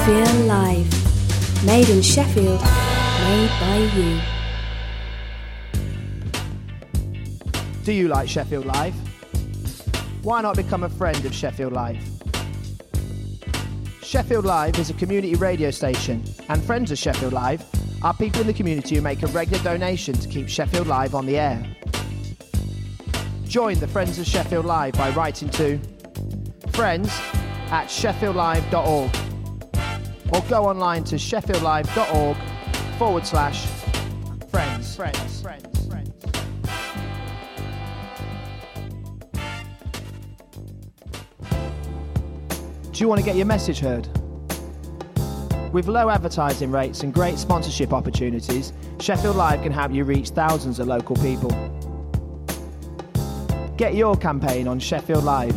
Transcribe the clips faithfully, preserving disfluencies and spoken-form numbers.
Sheffield Live. Made in Sheffield, made by you. Do you like Sheffield Live? Why not become a friend of Sheffield Live? Sheffield Live is a community radio station, and friends of Sheffield Live are people in the community who make a regular donation to keep Sheffield Live on the air. Join the Friends of Sheffield Live by writing to friends at sheffield live dot org or go online to sheffield live dot org forward slash friends. Friends. Friends. Friends. Do you want to get your message heard? With low advertising rates and great sponsorship opportunities, Sheffield Live can help you reach thousands of local people. Get your campaign on Sheffield Live.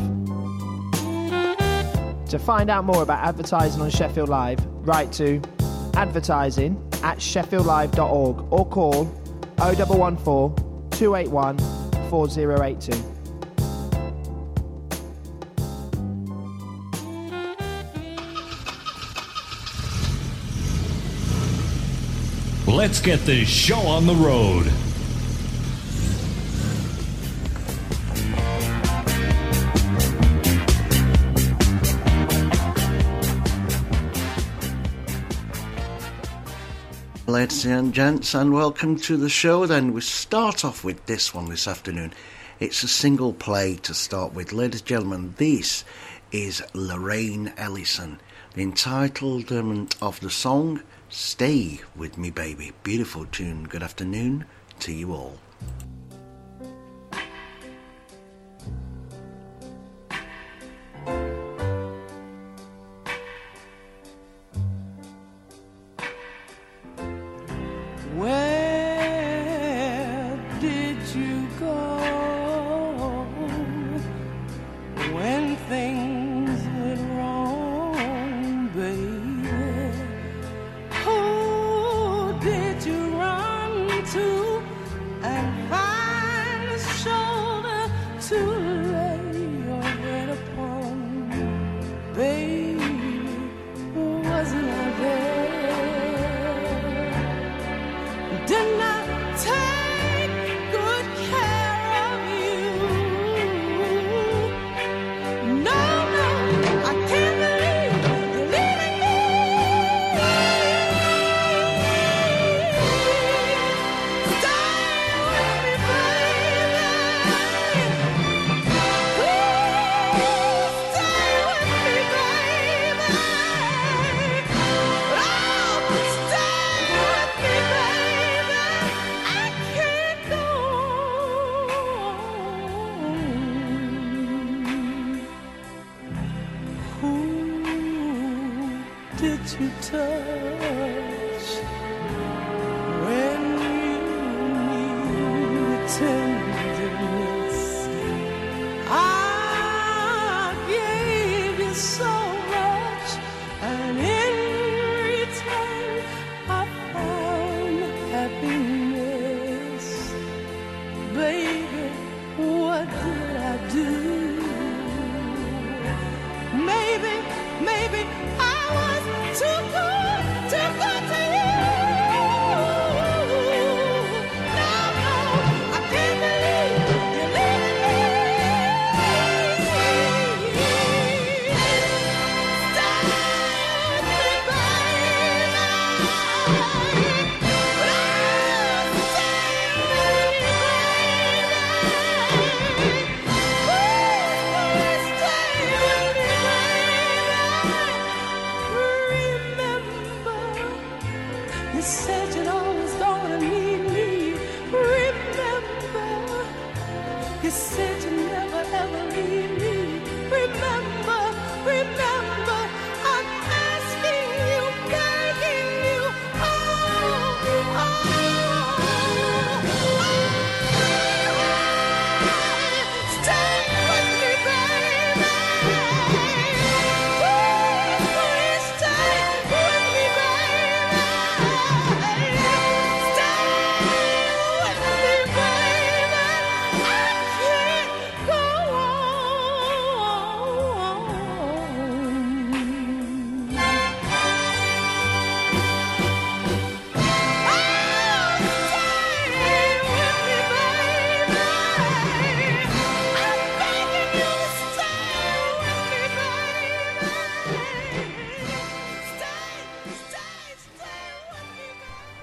To find out more about advertising on Sheffield Live, write to advertising at sheffield live dot org or call oh one one four, two eight one, four oh eight two. Let's get this show on the road. Ladies and gents, and welcome to the show. Then we start off with this one this afternoon. It's a single play to start with. Ladies and gentlemen, this is Lorraine Ellison. The entitlement of the song, Stay With Me Baby. Beautiful tune. Good afternoon to you all. Where did you go when things went wrong, baby? Who did you run to and find a shoulder to lay your head upon, baby? Wasn't I there? Didn't I take good care of you? No, no, I can't believe you're leaving me. Stay with me, baby. Ooh, stay with me, baby. Oh, stay with me, baby. I can't go on. Who did you touch when you need tenderness? I gave you so much, and in return I found happiness. Baby, what did I do? Maybe, maybe I was too good, too good to you. No, no, I can't believe you're leaving me. Stay with me, baby. Stay with me, baby.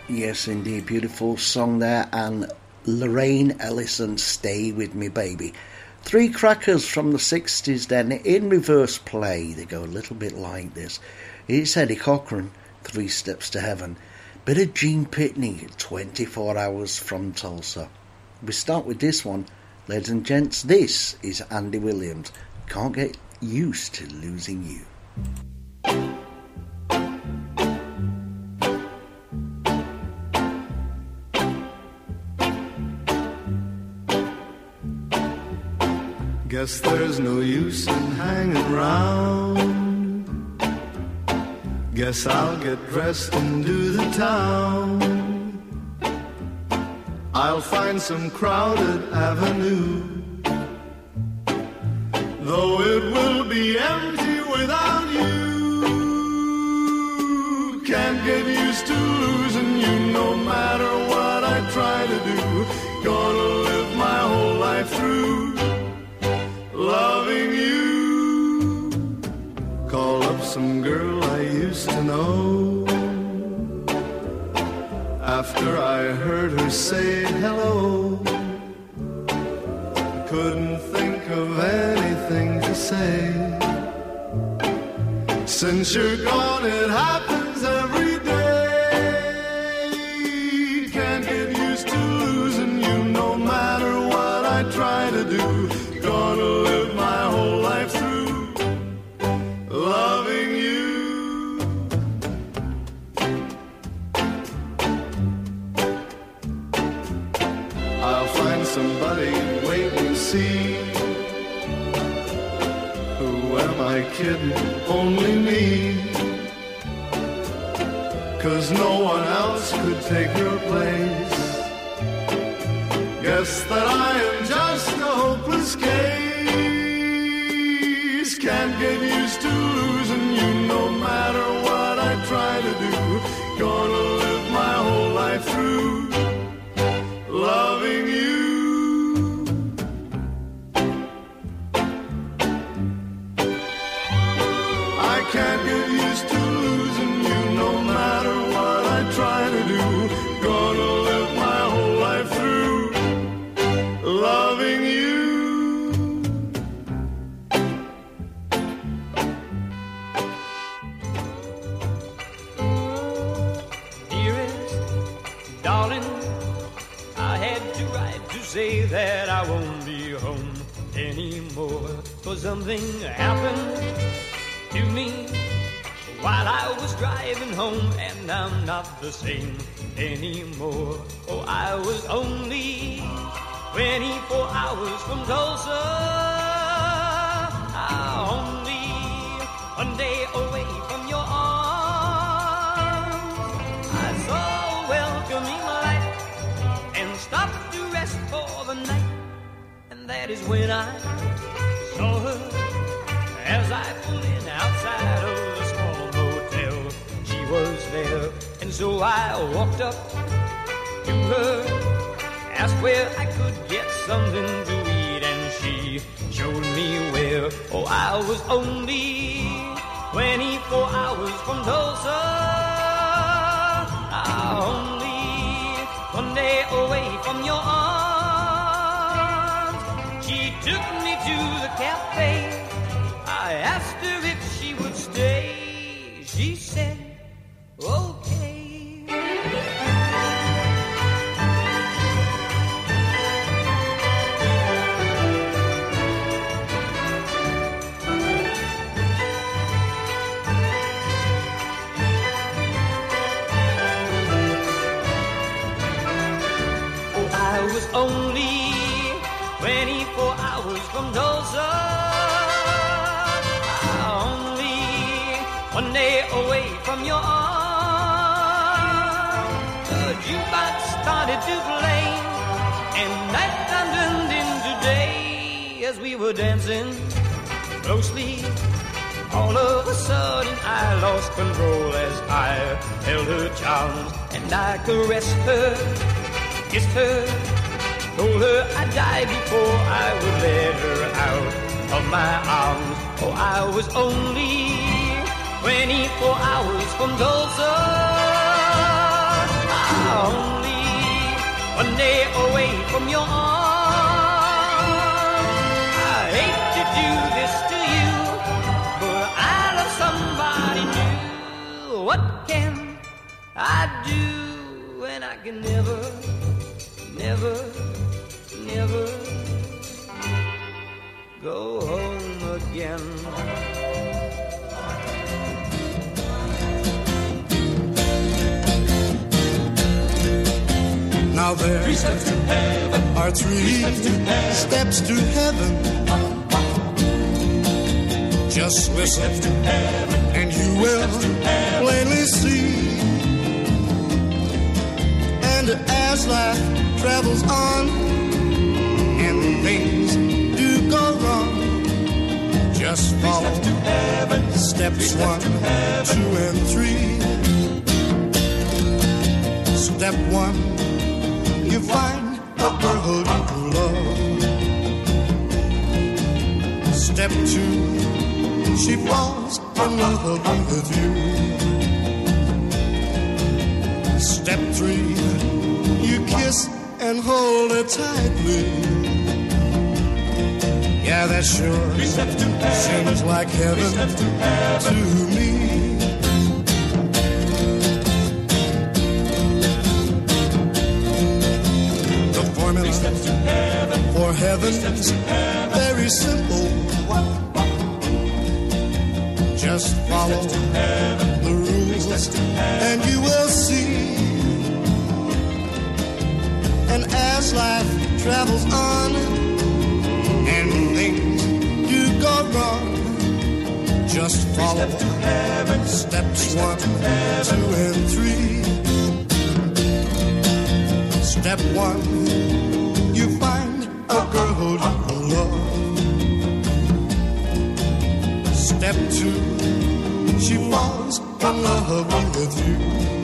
Yes, indeed. Beautiful song there. And Lorraine Ellison, Stay With Me Baby. Three crackers from the sixties then, in reverse play. They go a little bit like this. It's Eddie Cochran, Three Steps to Heaven. Bit of Gene Pitney, twenty-four hours from Tulsa. We start with this one. Ladies and gents, this is Andy Williams. Can't get used to losing you. Guess there's no use in hanging round. Guess I'll get dressed and do the town. I'll find some crowded avenue, though it will be empty without you. Can't get used to losing you no matter what I try to do. Gonna live my whole life through loving you. Call up some girl I used to know. After I heard her say hello, couldn't think of anything to say. Since you're gone, it happens every day. Can't get used to losing you no matter what I try to do. Gonna live my whole life through loving you. I'll find somebody, wait and see. Who am I kidding? Only me. 'Cause no one else could take your place. Guess that I am just a hopeless case. Can't get used to losing you no matter what I try to do. Gonna live my whole life through loving you. I can't get used to losing you no matter what I try to do. Gonna live my whole life through loving you. Dearest, darling, I had to write to say that I won't be home anymore. For something happened to me while I was driving home, and I'm not the same anymore. Oh, I was only twenty-four hours from Tulsa, only one day away from your arms. I saw a welcoming light and stopped to rest for the night, and that is when I saw her as I pulled in outside of the small motel. She was there, and so I walked up to her, asked where I could get something to eat, and she showed me where. Oh, I was only twenty-four hours from Tulsa, only one day away from your arms. She took me to the cafe. I asked her if she would stay. She said, okay. I was only twenty-four hours from Tulsa, only one day away from your arms. The jukebox started to play, and nighttime turned into day. As we were dancing closely, all of a sudden I lost control as I held her charms, and I caressed her, kissed her, told her I'd die before I would let her out of my arms. Oh, I was only twenty-four hours from Tulsa, only one day away from your arms. I hate to do this to you, but I love somebody new. What can I do when I can never, never, never go home again? Now there three steps to heaven. Are three, three steps, to steps to heaven. Just listen to heaven, and you will plainly see. And as life travels on and things do go wrong, just follow steps, to heaven. steps one, to two, and three. Step one, you find a girl you love. Step two, she falls in love with you. Step three, you kiss and hold her tightly. Yeah, that sure seems like heaven to me. For heaven's very simple. Just follow the rules and you will see. And as life travels on and things do go wrong, just follow steps one, two, and three. Step one, you find a girl you love. Step two, she falls in love with you.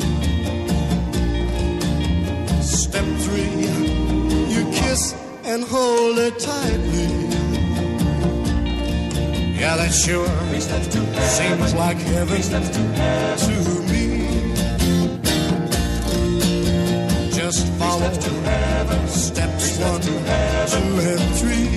Step three, you kiss and hold her tightly. Yeah, that sure seems like heaven to me. Just follow steps one, two, and three.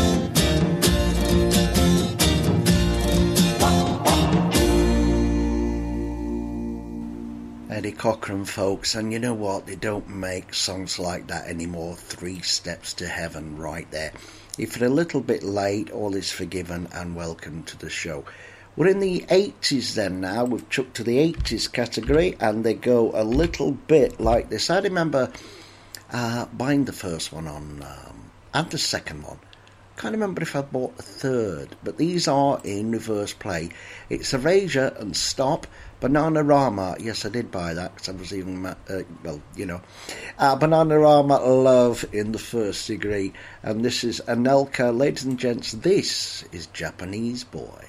Eddie Cochran, folks, and you know what? They don't make songs like that anymore. Three Steps to Heaven, right there. If you're a little bit late, all is forgiven, and welcome to the show. We're in the eighties then now. We've chucked to the eighties category, and they go a little bit like this. I remember uh, buying the first one on, um, and the second one. Can't remember if I bought the third, but these are in reverse play. It's Erasure and Stop, Bananarama. Yes, I did buy that because I was even, uh, well, you know. Uh, Bananarama Love in the first degree. And this is Anelka. Ladies and gents, this is Japanese Boy.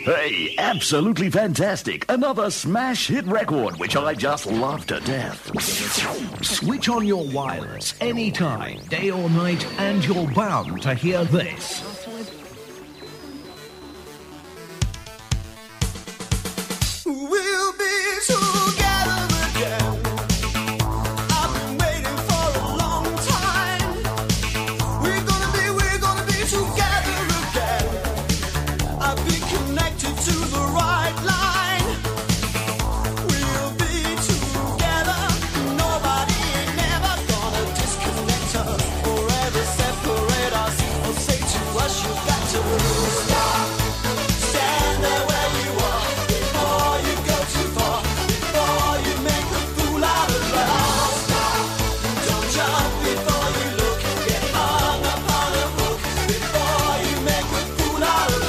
Hey, absolutely fantastic. Another smash hit record, which I just love to death. Switch on your wireless anytime, day or night, and you're bound to hear this. We'll be together again. I've been waiting for a long time. We're gonna be, we're gonna be together again. I've been connected to the right line. We'll be together. Nobody ain't never gonna disconnect us or ever separate us or say to us, you've got to stop. Stand there where you are before you go too far, before you make a fool out of love. Stop. Don't jump before you look. Get hung up on a hook before you make a fool out of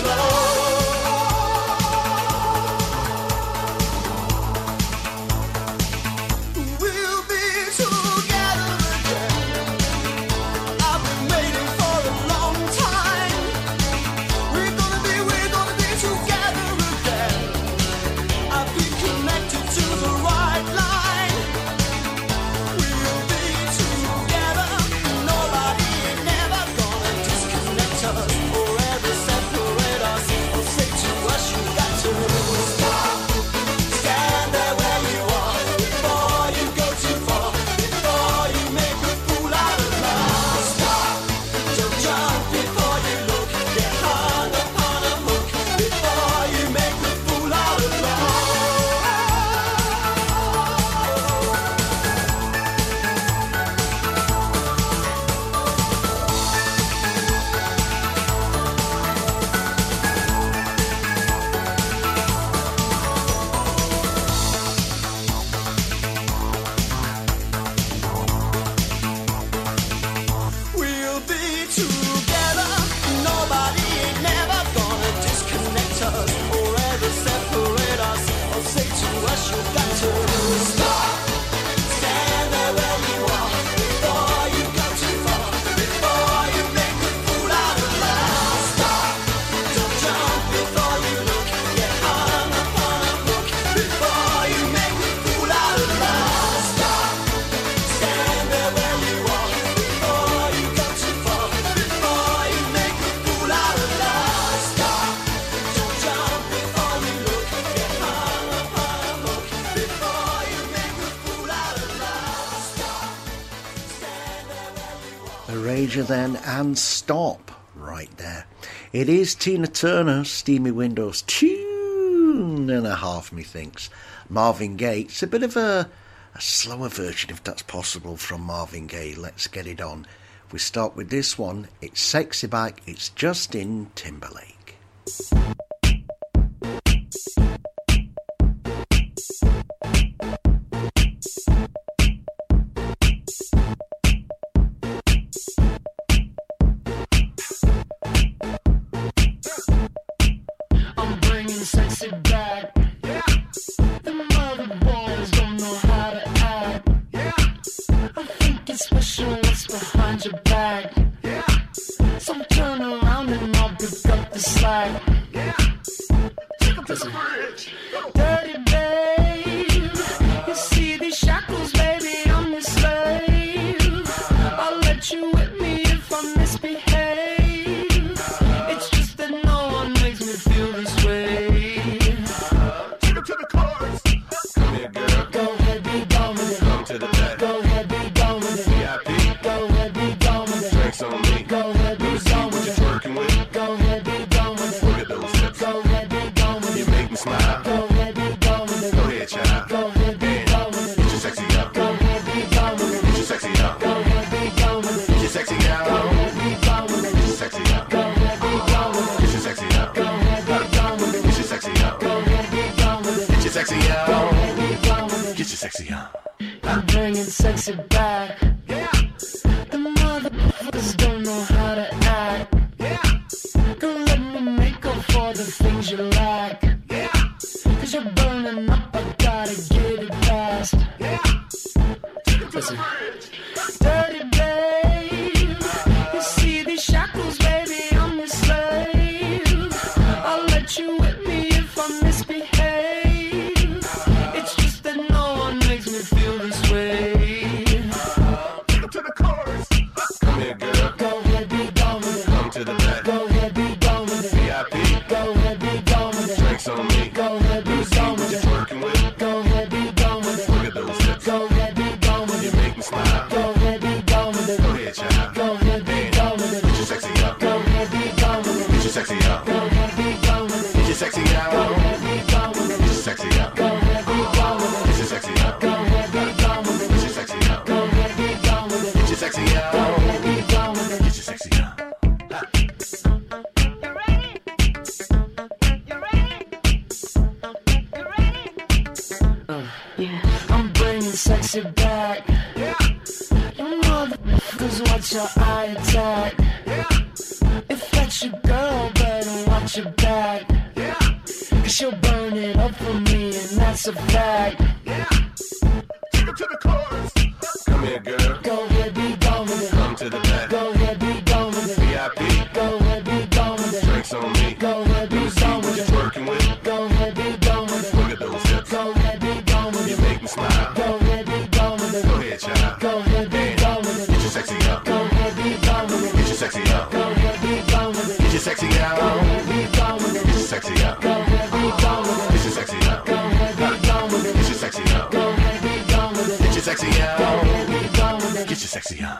love. We'll be together again. I've been waiting for a long time. We're gonna be, we're gonna be together again. I've been connected to the right line. We'll be together. Nobody ain't never gonna disconnect us or ever separate us or say to us, you got to stop. Stand there where you are before you go too far, before you make a fool out of love. Stop. Don't jump before you look. Get hung up on a hook before you make a fool out of love. We'll be together. Nobody ain't never gonna disconnect us or ever separate us or say to us, you've got to stop. Stand there where you are before you go too far, before you make a fool out of love. Stop. Don't jump before you look. Get hung up on a hook before you make a fool out of love. Stop. Stand there where you are before you go too far, before you make a fool out of love. Stop. Don't jump before you look. Get hung up on a hook before you make a fool out of love. Stop. Stand there where you are. Erasure then, and Stop right there. It is Tina Turner, Steamy Windows, tune and a half, methinks. Marvin Gaye, it's a bit of a, a slower version, if that's possible, from Marvin Gaye. Let's get it on. We start with this one. It's Sexy Back, it's Justin Timberlake. I'm bringing sexy back. The mother boys don't know how to act. I think it's special what's behind your back. So turn around and I'll pick up the slack. Listen. Dirty babe, you see these shackles, baby, I'm your slave. I'll let you whip me if I misbehave. It's just that no one makes me feel this way. Take 'em to the chorus. Come here, girl. Go ahead, be gone with it. Come to the back. Go ahead, be gone with it. V I P. Go ahead, be gone with it. Drinks on me. Go ahead, be See gone what with you're it. twerking with. Go ahead, be gone with Look it. at those hips. Go ahead, be gone with You it. make me smile. Go ahead, be gone with it. Go ahead, child. Go ahead, be And gone with get it. your sexy out. Go ahead, be gone with it. Get your sexy out. Go ahead, be gone with it. Get your sexy out. Go ahead, be gone with Get it. your sexy out. Go ahead, be gone with it. Get your sexy out. Go ahead, be gone with it. Get your sexy out. Go ahead, be gone with it. Get your sexy Go out. ahead, be gone with it. Get your sexy out. I'm bringing sexy back. The motherfuckers don't know how to act. Go let me make up for the things you lack. Cause you're burning up, I gotta get it fast. Listen. Dirty babe, you see these shackles, baby, I'm your slave. I'll let you whip me ahead, be gone with it. Get your sexy out. Go ahead, be gone with it. Get your sexy out. Go ahead, be gone with it. Get your sexy out. Go ahead, be gone with it. Get your sexy out. Go ahead, be gone with it. Get your sexy out. I'm bringing sexy back. Yeah. You motherfuckers watch your eye attack. Yeah. If that's your girl, better watch your back. Yeah. Cause she'll burn it up for me, and that's a fact. Yeah. Take her to the chorus. Come here, girl. Go ahead, be gone with it. Come to the back. Go ahead, be gone with it. V I P. Go ahead, be gone with it. Drinks on me. Go ahead, be gone with it. Working with. Go ahead, be gone with it. Look at those hips. Go ahead, be gone with it. You make me smile. Go ahead, be gone with it. Go ahead, child. Go ahead, be gone with it. Get your sexy out. Go ahead, be gone with it. Get your sexy out. Go ahead, be gone with it. Get your sexy out. Go ahead, be gone with it. Get your sexy out. Go ahead, be gone with it. Get your sexy out. Go ahead, be gone with it. Get your sexy out. Go ahead, be gone with it. Get your sexy out. Go ahead, be gone with it. Get your sexy out.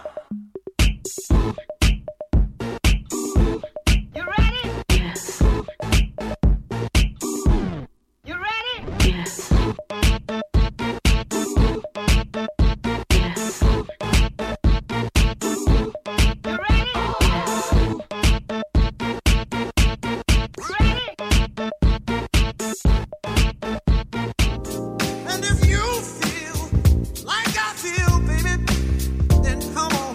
You ready? Yes. You ready? Yes. Yes. You ready? Ready? And if you feel like I feel, baby, then come on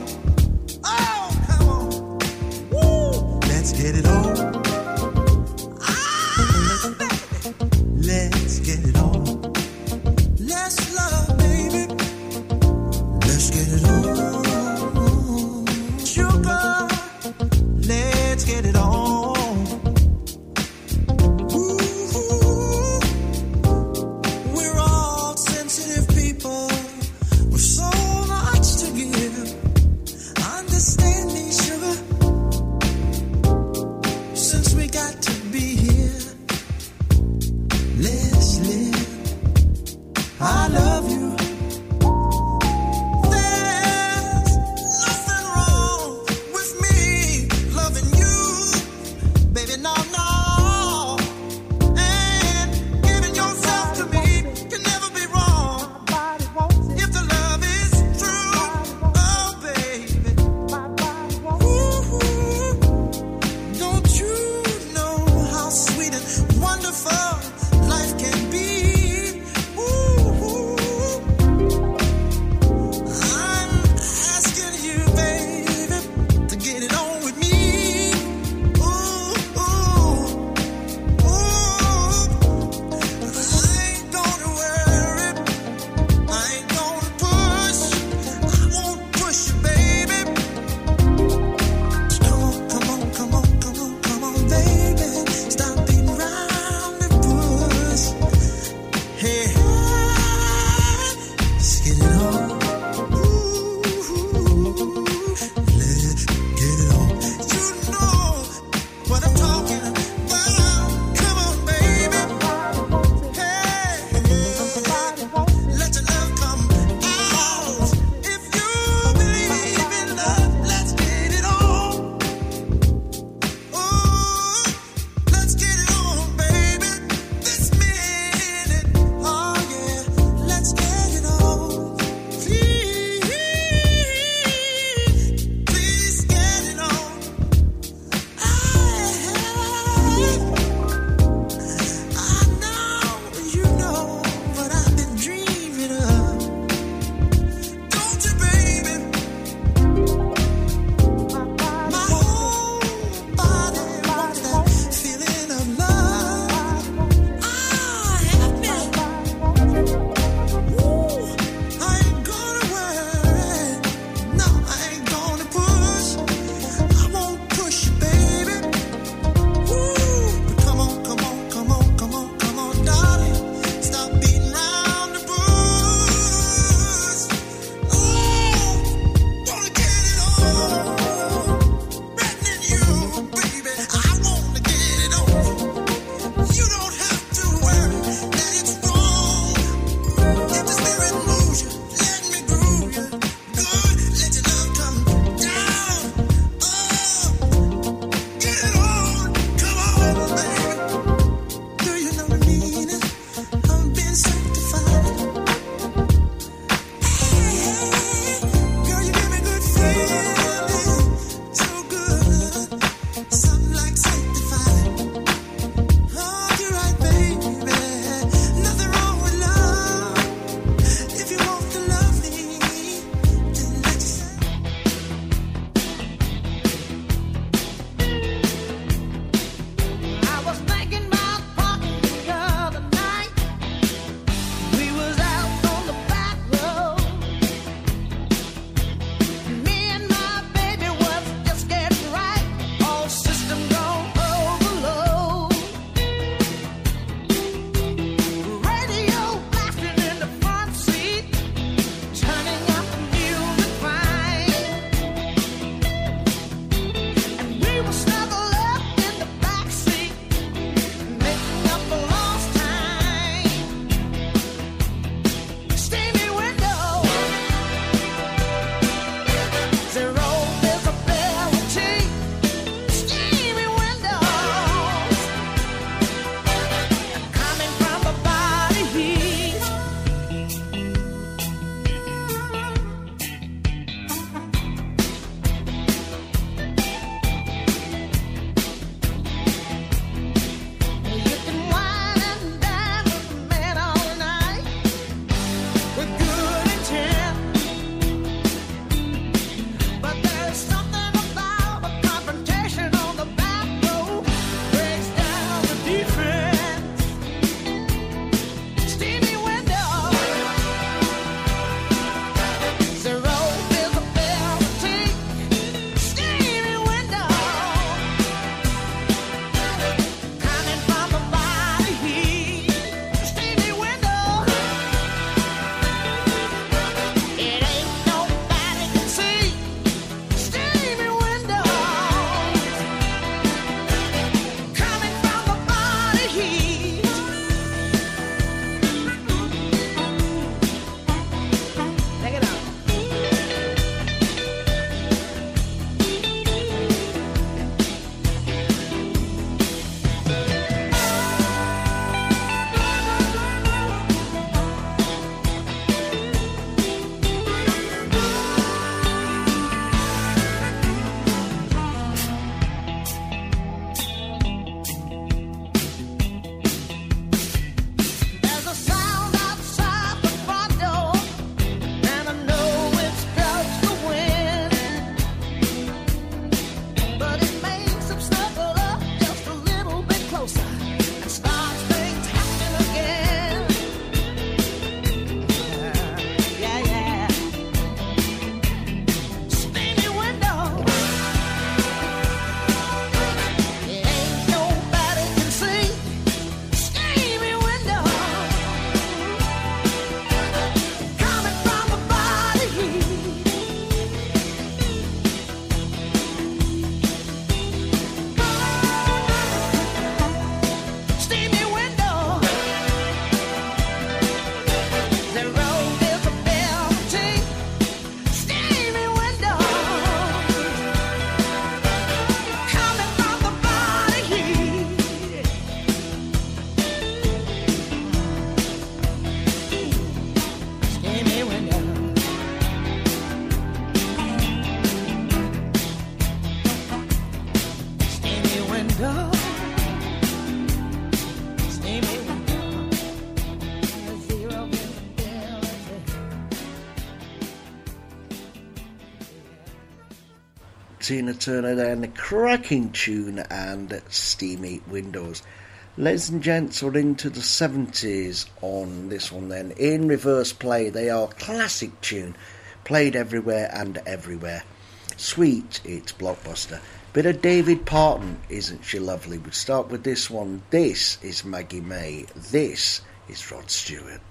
Tina Turner there, and a cracking tune and Steamy Windows. Ladies and gents, we're into the seventies on this one then. In Reverse Play, they are classic tune, played everywhere and everywhere. Sweet, it's blockbuster. Bit of David Parton, Isn't She Lovely? We start with this one. This is Maggie May. This is Rod Stewart.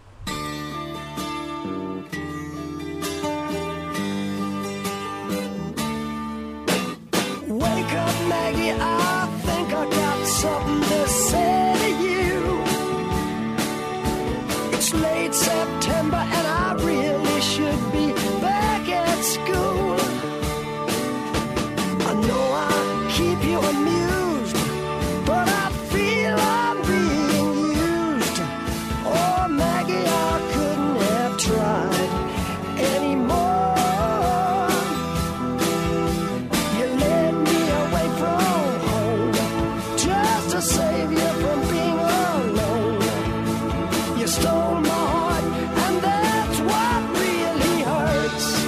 Wake up, Maggie, I think I got something to say to you. It's late September and I really should be back at school. I know I keep you amused, but I feel I'm being used. Oh, Maggie, I couldn't have tried anymore. To save you from being alone. You stole my heart, and that's what really hurts.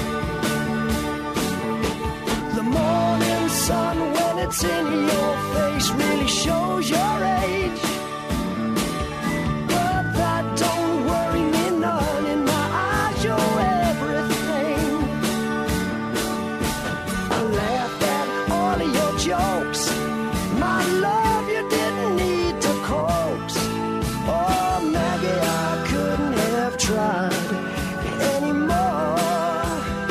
The morning sun, when it's in your face, really shows your age. But that don't worry me none. In my eyes, you're everything. I laughed at all of your jokes. My love, you didn't need to coax. Oh, Maggie, I couldn't have tried anymore.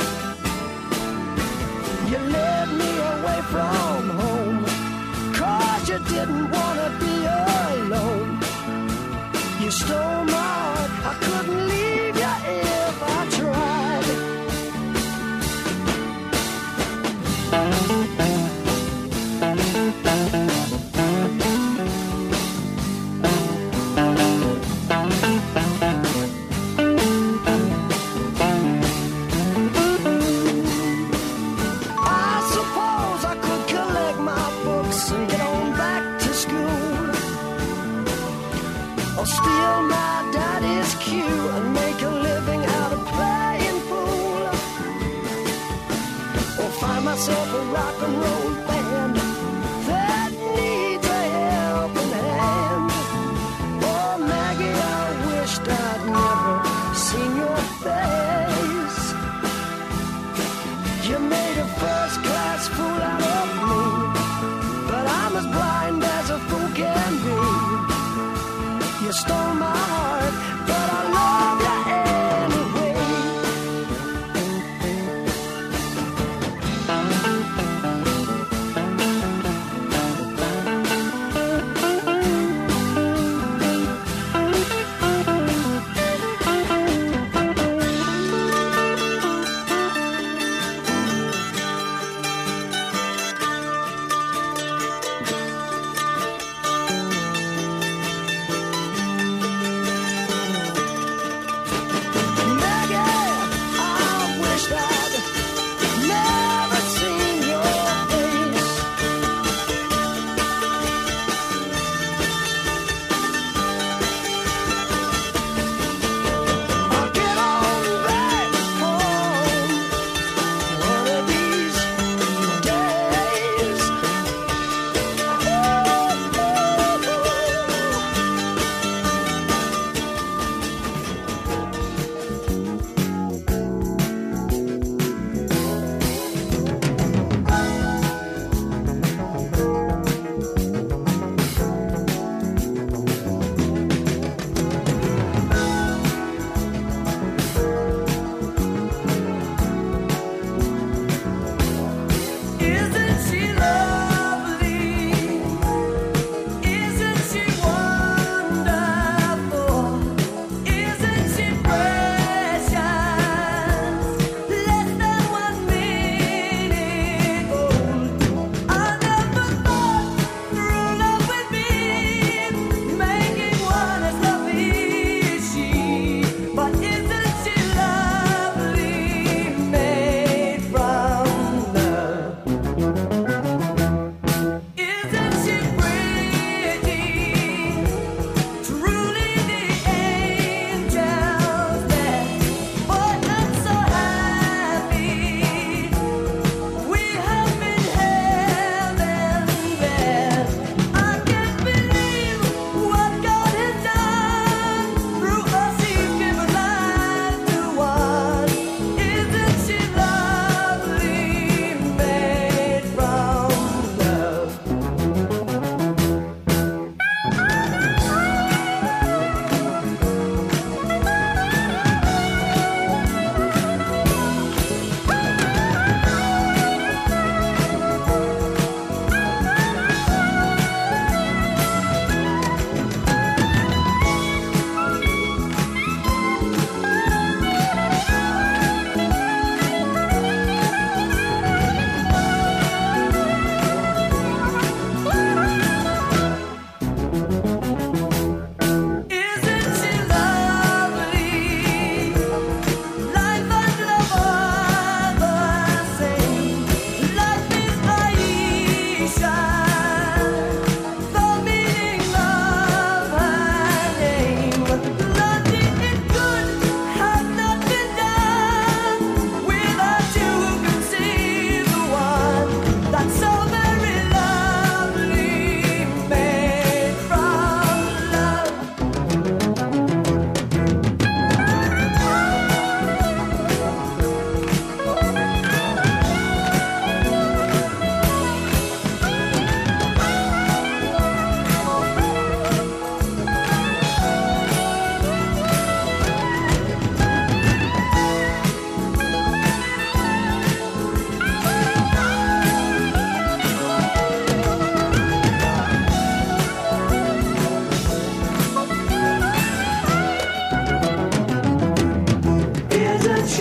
You led me away from home, 'cause you didn't want to be alone. You stole my heart, I couldn't leave you if I tried. Steal my daddy's cue and make a living out of playing fool. Or find myself a rock and roll band that needs a helping hand. Oh, Maggie, I wished I'd never seen your face. You made a first-class fool out of me, but I'm as blind as a fool can be. You stole my heart, but I love you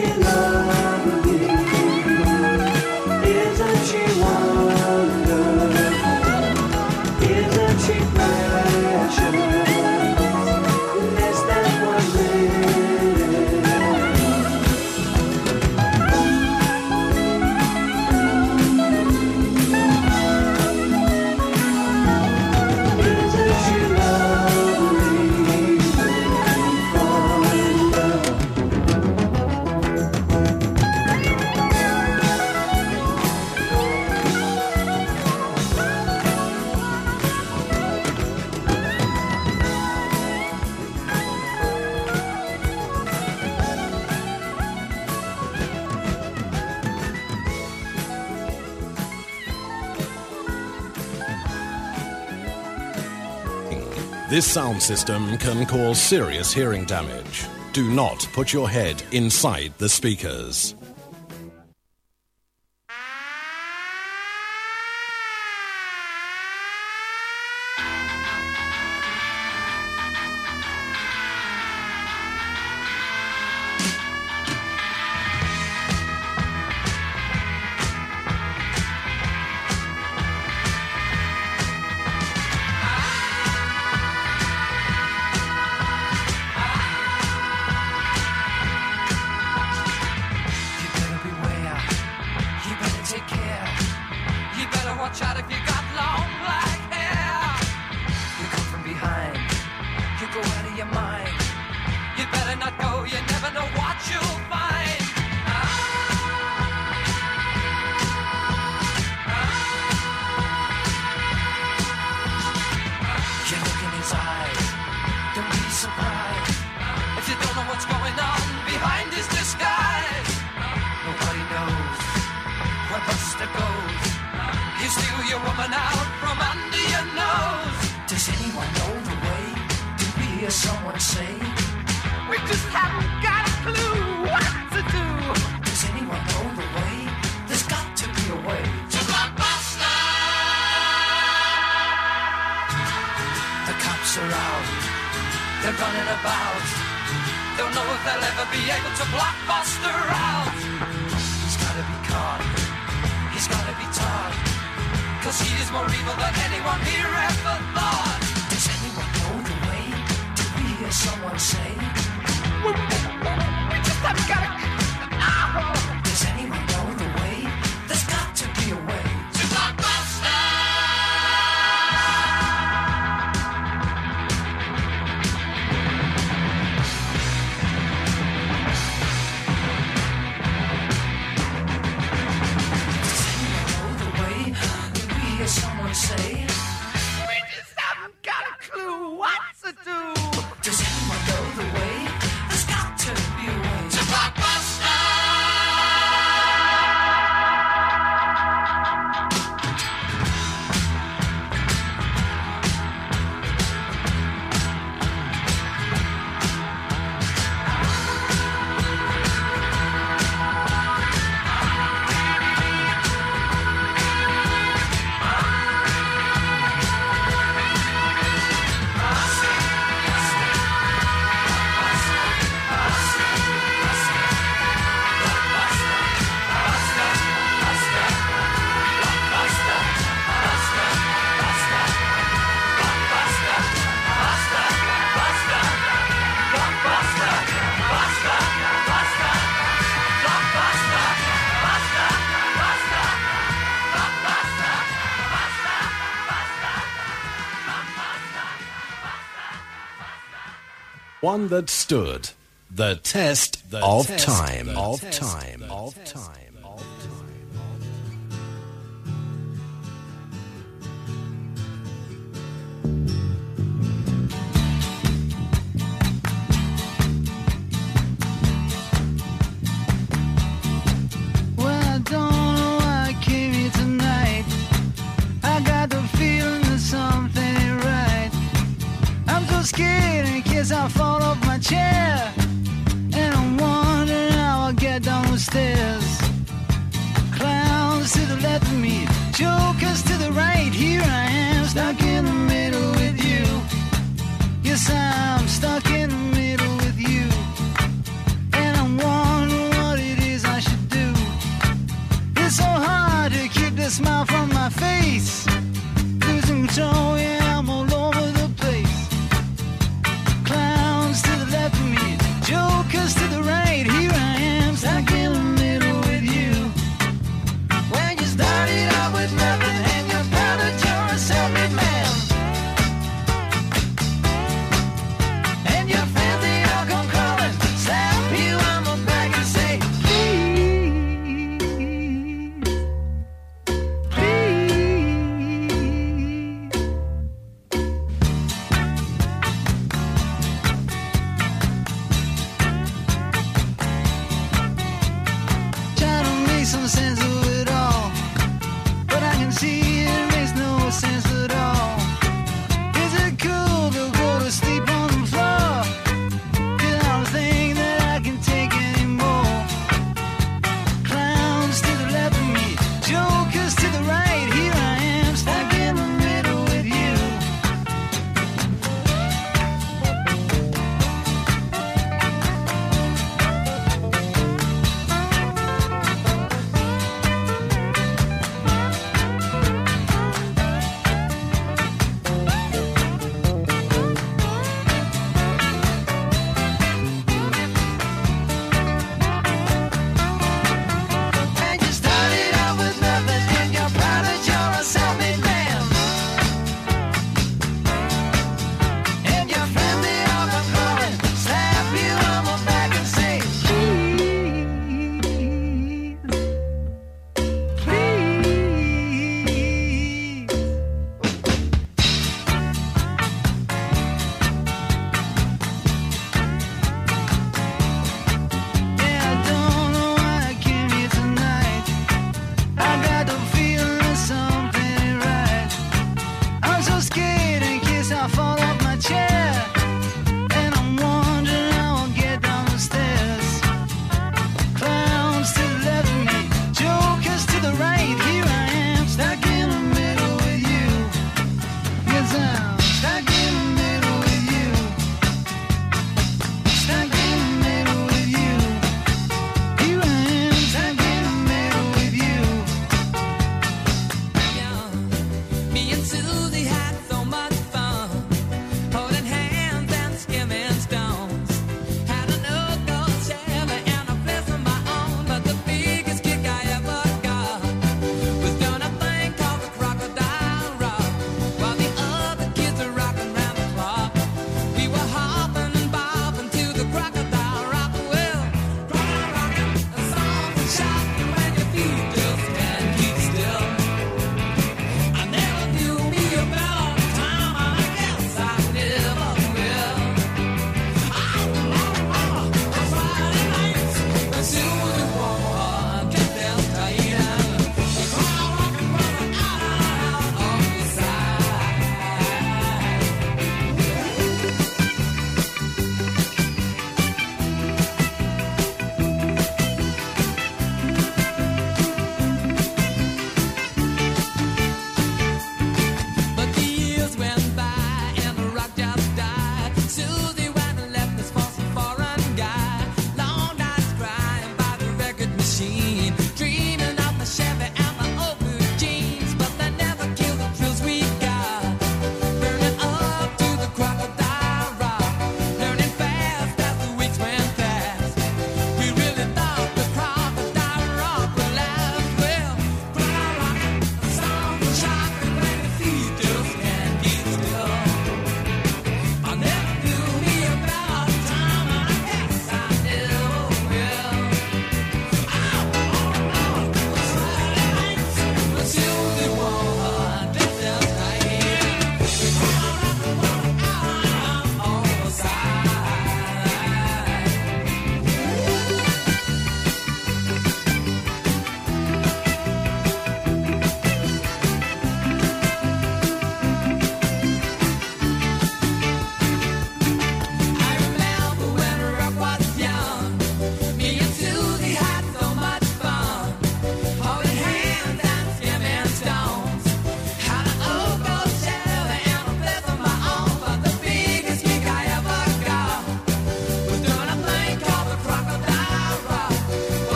she lovely? Isn't she wonderful? Isn't she precious? Less than one Isn't she lovely? Fall in love. This sound system can cause serious hearing damage. Do not put your head inside the speakers. You better beware. You better take care. You better watch out if you got long black hair. You come from behind. You go out of your mind. You better not go. You never know what you'll find. You look in his eyes. Don't be surprised if you don't know what's going on behind his disguise. Nobody knows where Buster goes. You steal your woman out from under your nose. Does anyone know the way to be as someone say? We just haven't got a clue what to do. Does anyone know the way? There's got to be a way to Blockbuster. The cops are out. They're running about. Don't know if they'll ever be able to block Buster out. He's gotta be caught. He's gotta be taught. Cause he is more evil than anyone here ever thought. Does anyone know the way to be as someone say? We, we just haven't got it. Oh. Does anyone know the way? There's got to be a way to Blockbuster. Someone say, we just haven't got a clue what to do. Does anyone know the way? There's got to be a way to Blockbuster. One that stood the test The of test, time. the Of test, time. the Of test, time. of time. Well, I don't know why I came here tonight. I got the feeling that something ain't right. I'm so scared in case I fall off my chair. And I'm wondering how I'll get down the stairs. Clowns to the left of me, jokers to the right. Here I am, stuck in the middle with you. Yes, I'm stuck in the middle with you. And I'm wondering what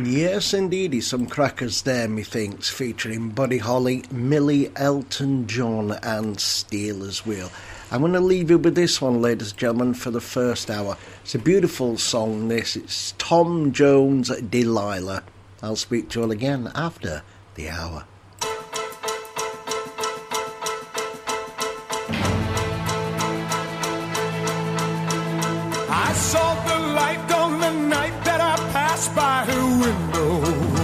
Yes, indeedy, some crackers there, methinks, featuring Buddy Holly, Millie, Elton John and Steelers Wheel. I'm going to leave you with this one, ladies and gentlemen, for the first hour. It's a beautiful song, this. It's Tom Jones, Delilah. I'll speak to you all again after the hour. I saw the light on the night that I passed by her window.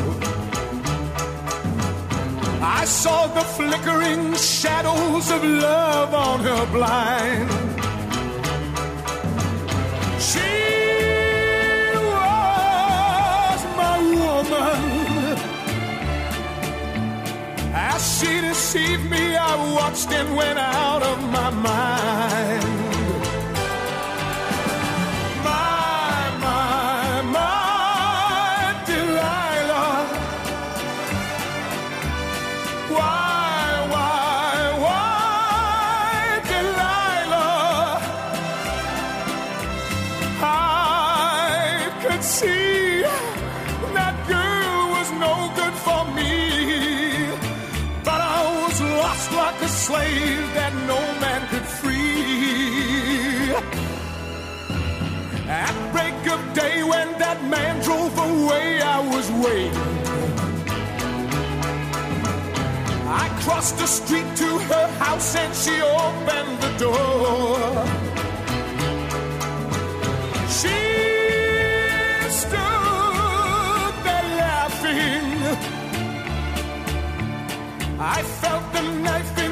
I saw the flickering shadows of love on her blind. She was my woman. As she deceived me, I watched and went out of my mind. Slave that no man could free. At break of day when that man drove away, I was waiting. I crossed the street to her house and she opened the door. She stood there laughing. I felt the knife